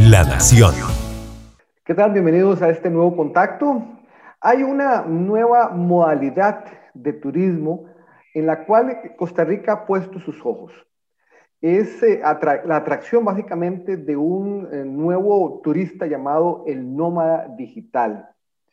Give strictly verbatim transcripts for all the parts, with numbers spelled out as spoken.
La Nación. ¿Qué tal? Bienvenidos a este nuevo contacto. Hay una nueva modalidad de turismo en la cual Costa Rica ha puesto sus ojos. Es eh, atra la atracción básicamente de un eh, nuevo turista llamado el nómada digital.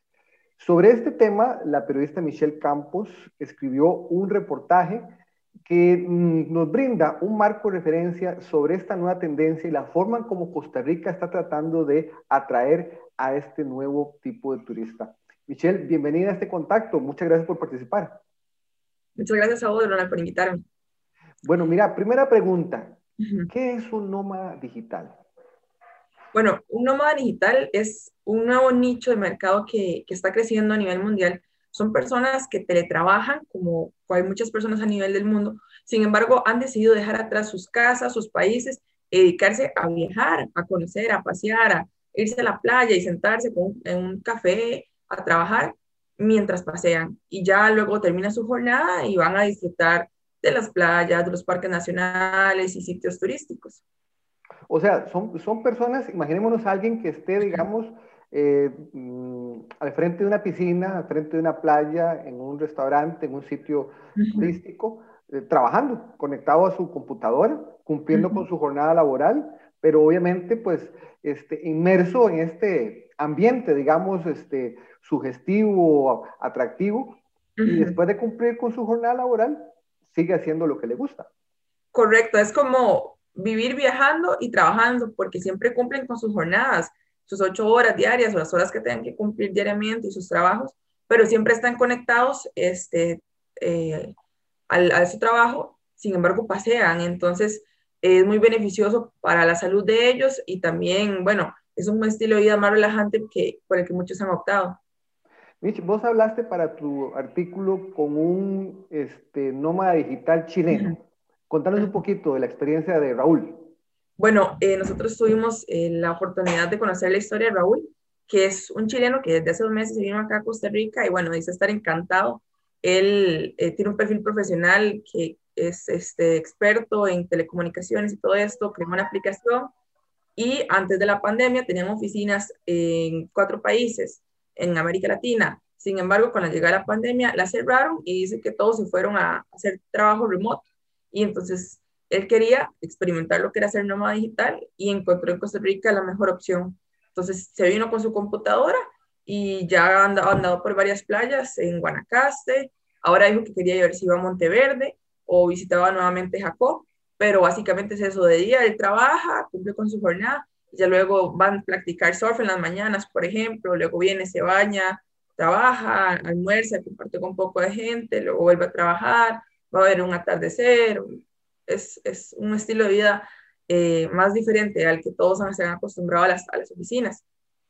Sobre este tema, la periodista Michelle Campos escribió un reportaje que mm, nos brinda un marco de referencia sobre esta nueva tendencia y la forma en cómo Costa Rica está tratando de atraer a este nuevo tipo de turista. Michelle, bienvenida a este contacto. Muchas gracias por participar. Muchas gracias a vos, Ronald, por invitarme. Bueno, mira, primera pregunta. Uh-huh. ¿Qué es un nómada digital? Bueno, un nómada digital es un nuevo nicho de mercado que, que está creciendo a nivel mundial. Son personas que teletrabajan, como hay muchas personas a nivel del mundo. Sin embargo, han decidido dejar atrás sus casas, sus países, y dedicarse a viajar, a conocer, a pasear, a irse a la playa y sentarse con, en un café a trabajar mientras pasean. Y ya luego termina su jornada y van a disfrutar de las playas, de los parques nacionales y sitios turísticos. O sea, son, son personas, imaginémonos a alguien que esté, digamos, eh, mm, al frente de una piscina, al frente de una playa, en un restaurante, en un sitio Uh-huh. turístico, eh, trabajando, conectado a su computadora, cumpliendo Uh-huh. con su jornada laboral, pero obviamente, pues, este, inmerso en este ambiente, digamos, este, sugestivo, atractivo, uh-huh. Y después de cumplir con su jornada laboral, sigue haciendo lo que le gusta. Correcto, es como vivir viajando y trabajando, porque siempre cumplen con sus jornadas, sus ocho horas diarias o las horas que tengan que cumplir diariamente y sus trabajos, pero siempre están conectados este, eh, al, a su trabajo, sin embargo pasean, entonces es muy beneficioso para la salud de ellos y también, bueno, es un estilo de vida más relajante que, por el que muchos han optado. Mitch, vos hablaste para tu artículo con un este, nómada digital chileno. Uh-huh. Contanos un poquito de la experiencia de Raúl. Bueno, eh, nosotros tuvimos eh, la oportunidad de conocer la historia de Raúl, que es un chileno que desde hace dos meses se vino acá a Costa Rica y bueno, dice estar encantado. Él eh, tiene un perfil profesional que es este, experto en telecomunicaciones y todo esto, creó una aplicación y antes de la pandemia tenían oficinas en cuatro países en América Latina. Sin embargo, con la llegada de la pandemia la cerraron y dice que todos se fueron a hacer trabajo remoto y entonces él quería experimentar lo que era ser nómada digital y encontró en Costa Rica la mejor opción. Entonces se vino con su computadora y ya ha andado, andado por varias playas en Guanacaste. Ahora dijo que quería ver si iba a Monteverde o visitaba nuevamente Jacó, pero básicamente es eso, de día él trabaja, cumple con su jornada, y ya luego van a practicar surf en las mañanas, por ejemplo, luego viene, se baña, trabaja, almuerza, comparte con un poco de gente, luego vuelve a trabajar, va a ver un atardecer. Es, es un estilo de vida eh, más diferente al que todos se han acostumbrado a las, a las oficinas.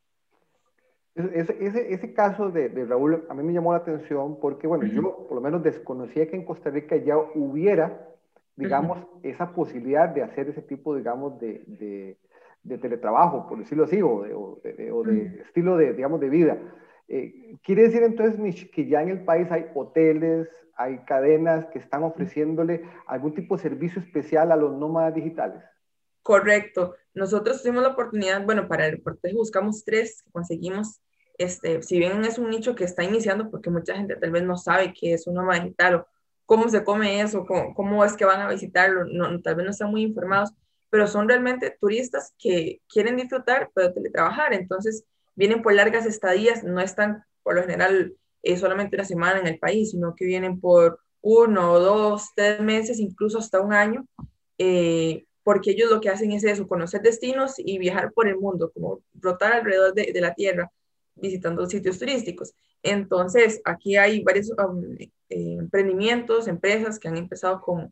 Ese, ese, ese caso de, de Raúl a mí me llamó la atención porque, bueno, uh-huh. yo por lo menos desconocía que en Costa Rica ya hubiera, digamos, uh-huh. esa posibilidad de hacer ese tipo, digamos, de, de, de teletrabajo, por decirlo así, o de, o de, o de uh-huh. estilo de, digamos, de vida. Eh, ¿Quiere decir entonces, Mitch, que ya en el país hay hoteles, hay cadenas que están ofreciéndole algún tipo de servicio especial a los nómadas digitales? Correcto. Nosotros tuvimos la oportunidad, bueno, para el reportaje buscamos tres que conseguimos. Este, si bien es un nicho que está iniciando, porque mucha gente tal vez no sabe qué es un nómada digital o cómo se come eso, cómo, cómo es que van a visitarlo, no, tal vez no están muy informados, pero son realmente turistas que quieren disfrutar, pero teletrabajar. Entonces, vienen por largas estadías, no están por lo general eh, solamente una semana en el país, sino que vienen por uno, dos, tres meses, incluso hasta un año. Eh, porque ellos lo que hacen es eso, conocer destinos y viajar por el mundo, como rotar alrededor de, de la Tierra, visitando sitios turísticos. Entonces, aquí hay varios um, eh, emprendimientos, empresas que han empezado con,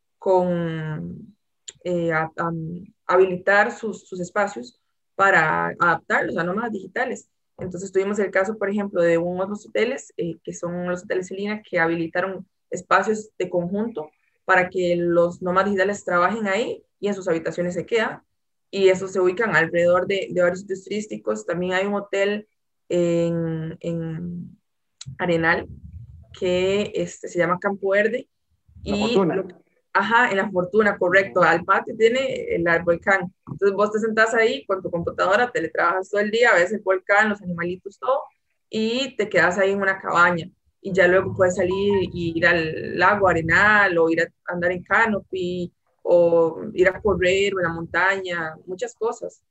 con eh, a, a, habilitar sus, sus espacios para adaptarlos a nómadas digitales. Entonces, tuvimos el caso, por ejemplo, de unos hoteles, eh, que son los hoteles Celina, que habilitaron espacios de conjunto para que los nómadas digitales trabajen ahí y en sus habitaciones se quedan. Y esos se ubican alrededor de, de varios sitios turísticos. También hay un hotel en, en Arenal que este, se llama Campo Verde. La Y Fortuna. lo, Ajá, en la Fortuna, correcto. Ujú. Al patio tiene el, el volcán. Entonces vos te sentás ahí con tu computadora, teletrabajas todo el día, ves el volcán, los animalitos, todo, y te quedas ahí en una cabaña. Y ya luego puedes salir y ir al lago Arenal o ir a andar en canopy o ir a correr o en la montaña, muchas cosas.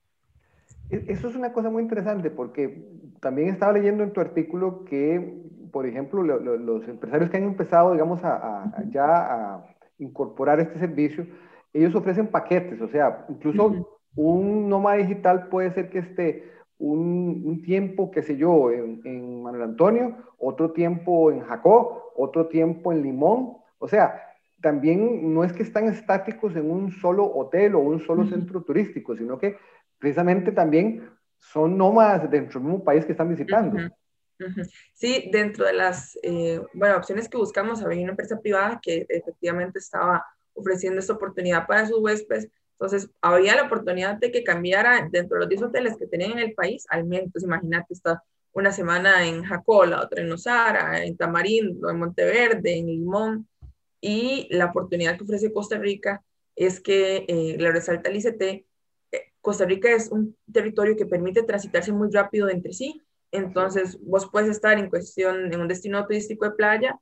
E- Eso es una cosa muy interesante porque también estaba leyendo en tu artículo que, por ejemplo, lo- lo- los empresarios que han empezado, digamos, a, a- a ya a incorporar este servicio, ellos ofrecen paquetes, o sea, Ujú, incluso un nómada digital puede ser que esté un, un tiempo, qué sé yo, en, en Manuel Antonio, otro tiempo en Jacó, otro tiempo en Limón, o sea, también no es que están estáticos en un solo hotel o un solo ujú, centro turístico, sino que precisamente también son nómadas dentro del mismo país que están ujú, visitando. ujú. Sí, dentro de las eh, bueno, opciones que buscamos, había una empresa privada que efectivamente estaba ofreciendo esta oportunidad para sus huéspedes. Entonces, había la oportunidad de que cambiara dentro de los diez hoteles que tenían en el país, al menos, entonces, imagínate, está una semana en Jacola, otra en Nosara, en Tamarindo, en Monteverde, en Limón, y la oportunidad que ofrece Costa Rica es que, eh, le resalta el I C T, eh, Costa Rica es un territorio que permite transitarse muy rápido entre sí. Así es. Entonces, vos puedes estar en cuestión en un destino turístico de playa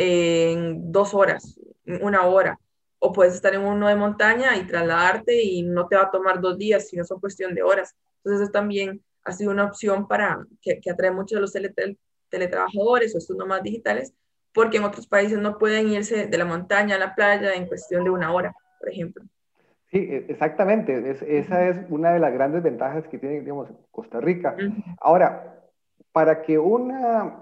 en dos horas, una hora, o puedes estar en uno de montaña y trasladarte y no te va a tomar dos días, sino son cuestión de horas. Entonces, eso también ha sido una opción para que, que atrae muchos de los tele, teletrabajadores o estos nomás digitales, porque en otros países no pueden irse de la montaña a la playa en cuestión de una hora, por ejemplo. Sí, e- exactamente. Es- esa es una de las grandes ventajas que tiene, digamos, Costa Rica. Ujú, Ahora, para que una,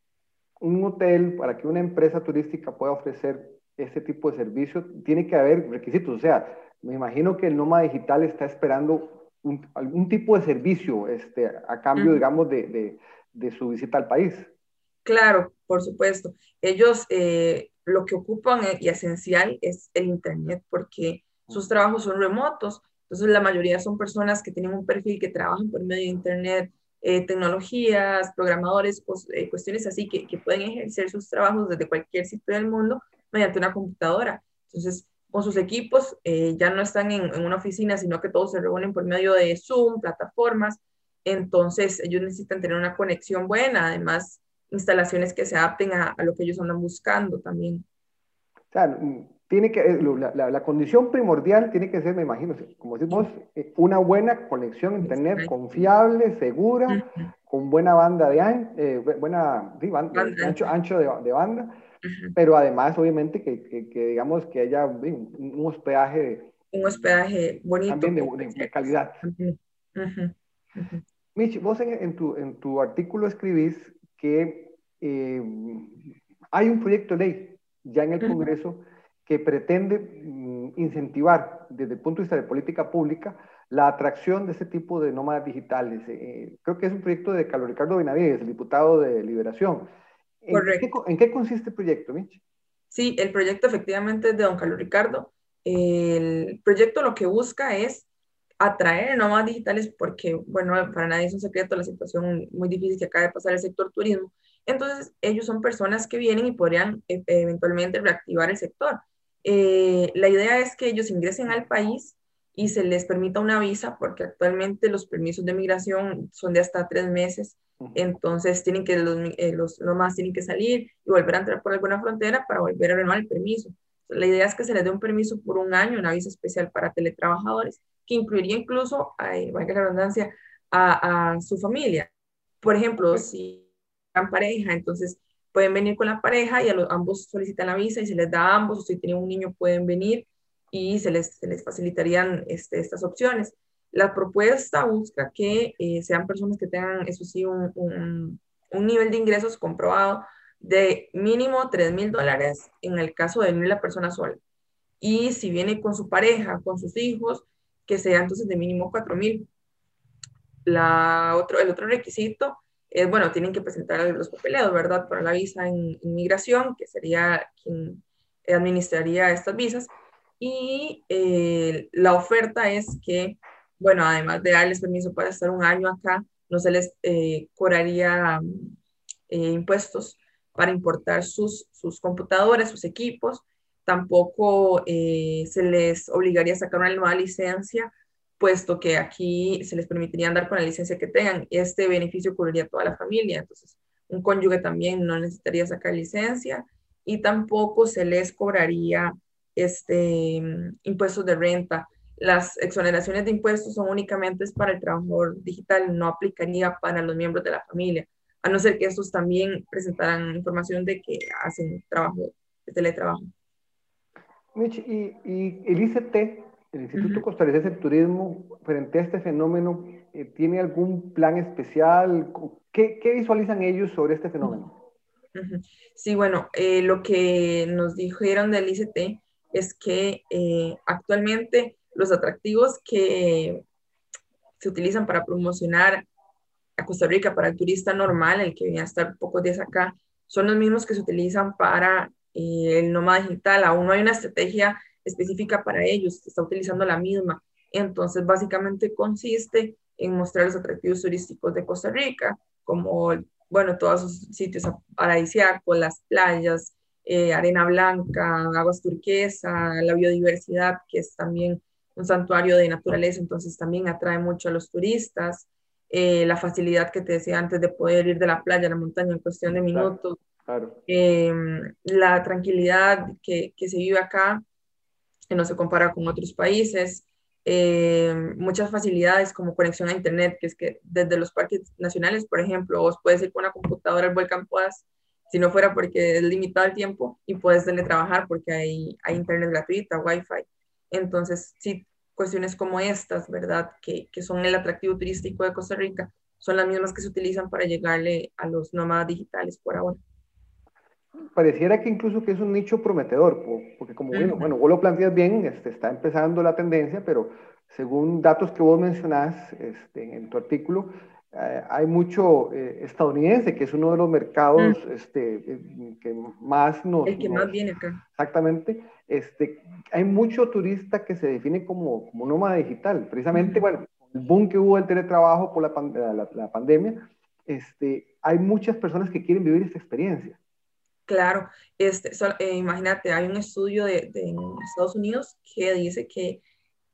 un hotel, para que una empresa turística pueda ofrecer este tipo de servicio, tiene que haber requisitos. O sea, me imagino que el nómada digital está esperando un- algún tipo de servicio este, a cambio, ujú. digamos, de, de, de su visita al país. Claro, por supuesto. Ellos eh, lo que ocupan eh, y esencial es el Internet porque sus trabajos son remotos. Entonces, la mayoría son personas que tienen un perfil que trabajan por medio de Internet, eh, tecnologías, programadores, cos- eh, cuestiones así que, que pueden ejercer sus trabajos desde cualquier sitio del mundo mediante una computadora. Entonces, con sus equipos eh, ya no están en, en una oficina, sino que todos se reúnen por medio de Zoom, plataformas. Entonces, ellos necesitan tener una conexión buena. Además, instalaciones que se adapten a, a lo que ellos andan buscando también. O sea, mm, tiene que, eh, lo- la, la- la condición primordial tiene que ser, me imagino, como decimos, Sí, eh, una buena conexión a internet, exacto. confiable, segura, Ujú. con buena banda de, an- eh, bu- buena, sí, ban- Banda este, ancho, ancha. ancho de, de banda, Ujú. pero además, obviamente, que, que- que digamos que haya sí, un, un hospedaje Un hospedaje bonito también de, que de- de puede calidad. ser. Ujú, ujú, Mitch, vos en, en tu, en tu artículo escribís que eh, hay un proyecto de ley ya en el ujú. Congreso que pretende mm, incentivar desde el punto de vista de política pública la atracción de este tipo de nómadas digitales. Eh, creo que es un proyecto de Carlos Ricardo Benavides, el diputado de Liberación. ¿En, en qué, Correcto. ¿En qué consiste el proyecto, Mitch? Sí, el proyecto efectivamente es de don Carlos Ricardo. El proyecto lo que busca es atraer nómadas digitales porque, bueno, para nadie es un secreto la situación muy difícil que acaba de pasar el sector turismo. Entonces, ellos son personas que vienen y podrían e- eventualmente reactivar el sector. Eh, la idea es que ellos ingresen al país y se les permita una visa, porque actualmente los permisos de migración son de hasta tres meses. Ujú. Entonces, tienen que, los, eh, los nómadas tienen que salir y volver a entrar por alguna frontera para volver a renovar el permiso. La idea es que se les dé un permiso por un año, una visa especial para teletrabajadores, que incluiría incluso, ay, valga la redundancia, a, a su familia. Por ejemplo, Ok. si están pareja, entonces pueden venir con la pareja y a los, ambos solicitan la visa y se les da a ambos, o si tienen un niño pueden venir y se les, se les facilitarían este, estas opciones. La propuesta busca que eh, sean personas que tengan, eso sí, un, un, un nivel de ingresos comprobado de mínimo tres mil dólares en el caso de venir la persona sola. Y si viene con su pareja, con sus hijos, que sea entonces de mínimo cuatro mil. La otro, el otro requisito es, bueno, tienen que presentar los papeleos, ¿verdad? Para la visa en inmigración, que sería quien administraría estas visas. Y eh, la oferta es que, bueno, además de darles permiso para estar un año acá, no se les eh, cobraría eh, impuestos para importar sus, sus computadoras, sus equipos, Tampoco eh, se les obligaría a sacar una nueva licencia, puesto que aquí se les permitiría andar con la licencia que tengan. Este beneficio cubriría a toda la familia, entonces un cónyuge también no necesitaría sacar licencia y tampoco se les cobraría este, impuestos de renta. Las exoneraciones de impuestos son únicamente para el trabajador digital, no aplicaría para los miembros de la familia, a no ser que estos también presentaran información de que hacen trabajo de teletrabajo. Mitch, y, y el I C T, el Instituto Ujú. Costarricense de Turismo, frente a este fenómeno, eh, ¿tiene algún plan especial? ¿Qué, qué visualizan ellos sobre este fenómeno? Ujú. Sí, bueno, eh, lo que nos dijeron del I C T es que eh, actualmente los atractivos que se utilizan para promocionar a Costa Rica para el turista normal, el que viene a estar pocos días acá, son los mismos que se utilizan para eh, el nómada digital. Aún no hay una estrategia específica para ellos, se está utilizando la misma. Entonces, básicamente consiste en mostrar los atractivos turísticos de Costa Rica, como, bueno, todos sus sitios paradisíacos, las playas, eh, arena blanca, aguas turquesa, la biodiversidad, que es también un santuario de naturaleza, entonces también atrae mucho a los turistas. Eh, la facilidad que te decía antes de poder ir de la playa a la montaña en cuestión de Claro, minutos, claro. eh, la tranquilidad que, que se vive acá, que no se compara con otros países, eh, muchas facilidades como conexión a internet, que es que desde los parques nacionales, por ejemplo, vos puedes ir con una computadora al volcán Poás, si no fuera porque es limitado el tiempo, y puedes teletrabajar porque hay, hay internet gratuita, wifi. Entonces, sí, cuestiones como estas, ¿verdad? Que, que son el atractivo turístico de Costa Rica, son las mismas que se utilizan para llegarle a los nómadas digitales por ahora. Pareciera que incluso que es un nicho prometedor, porque como bueno, Ujú. bueno, vos lo planteas bien, este, está empezando la tendencia, pero según datos que vos mencionás este, en tu artículo, eh, hay mucho eh, estadounidense, que es uno de los mercados Mm. este, eh, que más nos, El que más nos viene acá. exactamente, este, hay mucho turista que se define como, como nómada digital, precisamente, Ujú. bueno, el boom que hubo del teletrabajo por la, pan, la, la pandemia, este, hay muchas personas que quieren vivir esta experiencia. Claro, este, so- eh, imagínate, hay un estudio de, de en Estados Unidos que dice que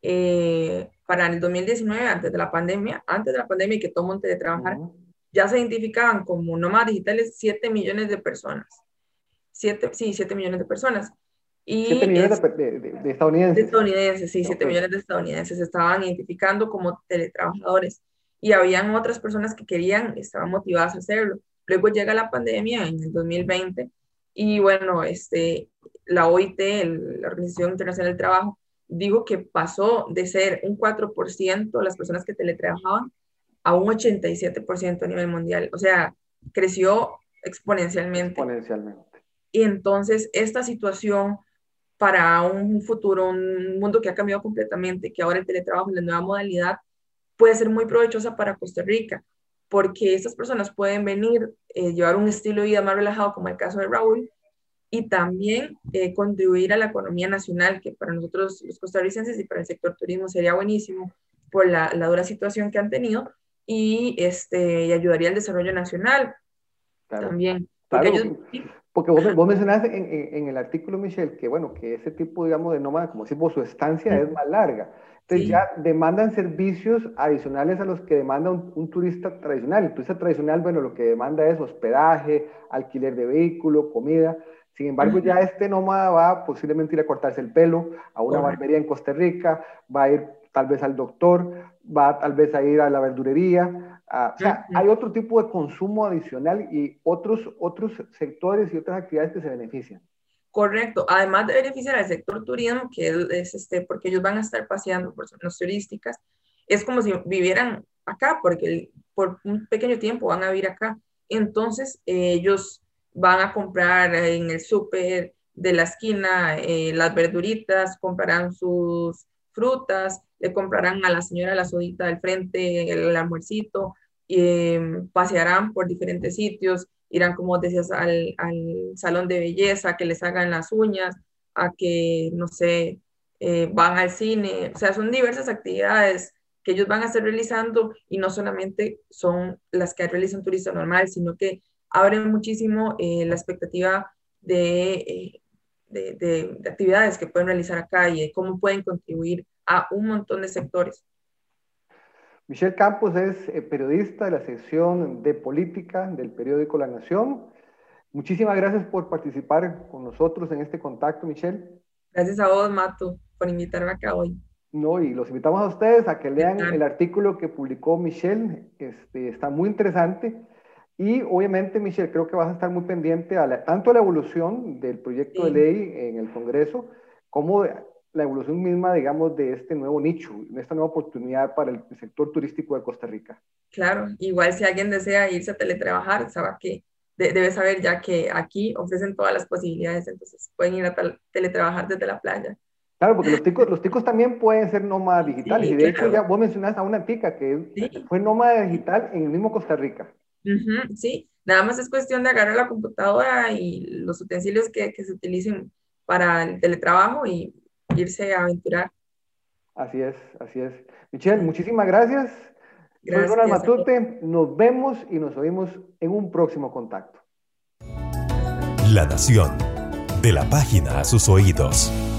eh, para el dos mil diecinueve, antes de la pandemia, antes de la pandemia y que todo el mundo teletrabajar, Uh-huh. ya se identificaban como nómadas digitales siete millones de personas. Siete, sí, siete millones de personas. siete Y millones es, de, de, de, de de estadounidenses. estadounidenses, sí, Ok. siete millones de estadounidenses se estaban identificando como teletrabajadores. Y habían otras personas que querían, estaban motivadas a hacerlo. Luego llega la pandemia en el dos mil veinte y bueno, este, la O I T, el, la Organización Internacional del Trabajo, dijo que pasó de ser un cuatro por ciento las personas que teletrabajaban a un ochenta y siete por ciento a nivel mundial. O sea, creció exponencialmente. Exponencialmente. Y entonces esta situación para un futuro, un mundo que ha cambiado completamente, que ahora el teletrabajo, la nueva modalidad, puede ser muy provechosa para Costa Rica, porque estas personas pueden venir, eh, llevar un estilo de vida más relajado, como el caso de Raúl, y también eh, contribuir a la economía nacional, que para nosotros los costarricenses y para el sector turismo sería buenísimo por la, la dura situación que han tenido y, este, y ayudaría al desarrollo nacional Claro. también, porque Claro, ellos... Sí, porque vos, vos mencionaste en, en, en, el artículo, Michelle, que bueno, que ese tipo, digamos, de nómada, como decimos, su estancia es más larga. Entonces sí. ya demandan servicios adicionales a los que demanda un, un turista tradicional. El turista tradicional, bueno, lo que demanda es hospedaje, alquiler de vehículo, comida. Sin embargo, ya Uh-huh. este nómada va posiblemente ir a cortarse el pelo a una Correcto. barbería en Costa Rica, va a ir tal vez al doctor, va tal vez a ir a la verdurería. Uh, o sea, Uh-huh. hay otro tipo de consumo adicional y otros, otros sectores y otras actividades que se benefician. Correcto. Además de beneficiar al sector turismo, que es, es, este, porque ellos van a estar paseando por zonas turísticas, es como si vivieran acá, porque por un pequeño tiempo van a vivir acá. Entonces, eh, ellos van a comprar en el súper de la esquina eh, las verduritas, comprarán sus frutas, le comprarán a la señora la sodita del frente el, el almuercito, eh, pasearán por diferentes sitios, irán, como decías, al, al salón de belleza, que les hagan las uñas, a que, no sé, eh, van al cine, o sea, son diversas actividades que ellos van a estar realizando y no solamente son las que realiza un turista normal, sino que abren muchísimo eh, la expectativa de eh, de, de, de actividades que pueden realizar acá y de cómo pueden contribuir a un montón de sectores. Michelle Campos es eh, periodista de la sección de política del periódico La Nación. Muchísimas gracias por participar con nosotros en este contacto, Michelle. Gracias a vos, Mato, por invitarme acá hoy. No, y los invitamos a ustedes a que lean el artículo que publicó Michelle. Este, está muy interesante. Y obviamente, Michelle, creo que vas a estar muy pendiente a la, tanto a la evolución del proyecto sí. de ley en el Congreso, como la evolución misma, digamos, de este nuevo nicho, de esta nueva oportunidad para el sector turístico de Costa Rica. Claro, igual si alguien desea irse a teletrabajar, sabe que de, debe saber ya que aquí ofrecen todas las posibilidades, entonces pueden ir a teletrabajar desde la playa. Claro, porque los ticos, los ticos también pueden ser nómadas digitales, sí, y de claro. hecho ya vos mencionaste a una tica que sí. fue nómada digital en el mismo Costa Rica. Uh-huh, sí, nada más es cuestión de agarrar la computadora y los utensilios que, que se utilicen para el teletrabajo y irse a aventurar. Así es, así es. Michelle, sí. muchísimas gracias. Gracias. Soy Ronald Matute, nos vemos y nos oímos en un próximo contacto. La Nación, de la página a sus oídos.